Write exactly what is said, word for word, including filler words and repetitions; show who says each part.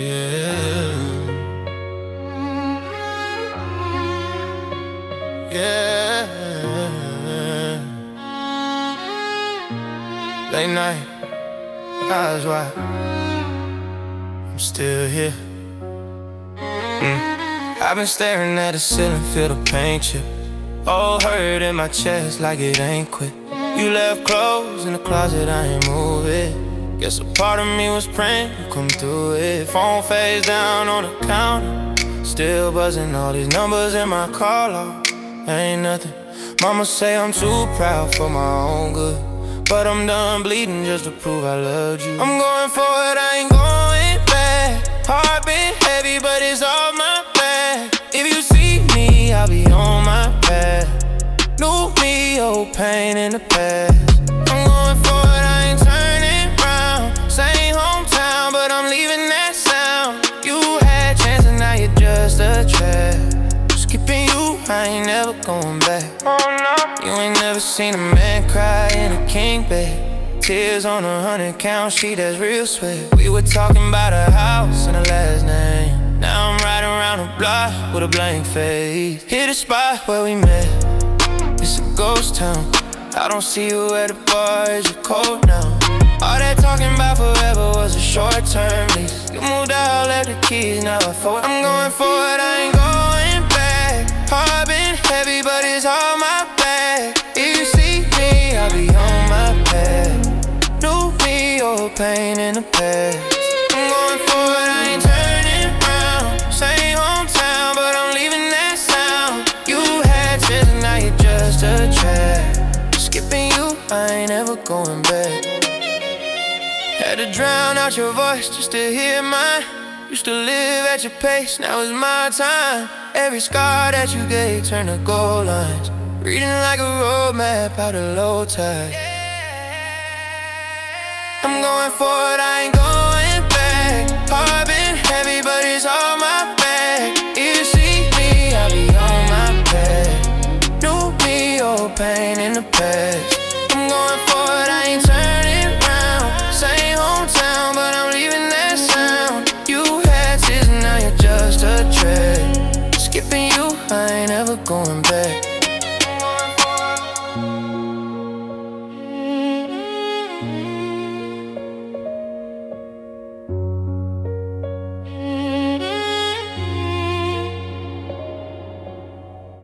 Speaker 1: Yeah. Yeah. Late night, eyes wide, I'm still here. mm. I've been staring at the ceiling, feel the paint chip. All hurt in my chest like it ain't quit. You left clothes in the closet, I ain't move it. Guess a part of me was praying you come through it. Phone face down on the counter, still buzzing all these numbers in my call log. Ain't nothing. Mama say I'm too proud for my own good, but I'm done bleeding just to prove I loved you. I'm going forward, I ain't going back. Heart been heavy, but it's off my back. If you see me, I'll be on my path. New me, old pain in the past. I'm going forward, I ain't turning round. Same hometown, but I'm leaving that sound. You had chance and now you're just a trap. Skipping you, I ain't never going back. Oh no. You ain't never seen a man cry in a king bed. Tears on a hundred count sheet, that's real sweat. We were talking about a house and a last name. Now I'm riding around the block with a blank face. Hit a spot where we met, it's a ghost town. I don't see you at the bar, is you cold now? All that talking about forever was a short-term lease. You moved out, left the keys, now I forward. I'm going forward, I ain't going back. Heart been heavy, but it's all my back. If you see me, I'll be on my path. New me, old pain in the past. I'm going forward, I ain't turning round. Same hometown, but I'm leaving that sound. You had chance and now you're just a trap. Skipping you, I ain't ever going back. Had to drown out your voice just to hear mine. Used to live at your pace, now it's my time. Every scar that you gave turned to gold lines. Reading like a road map out of low tide. I'm going forward, I ain't going back. Heart been heavy, but it's all my back. If you see me, I'll be on my path. New me, old pain in the past. I'm going forward, I ain't turning round. Same hometown, but I'm leaving that sound. You had tears and now you're just a trap. Skipping you, I ain't ever going back.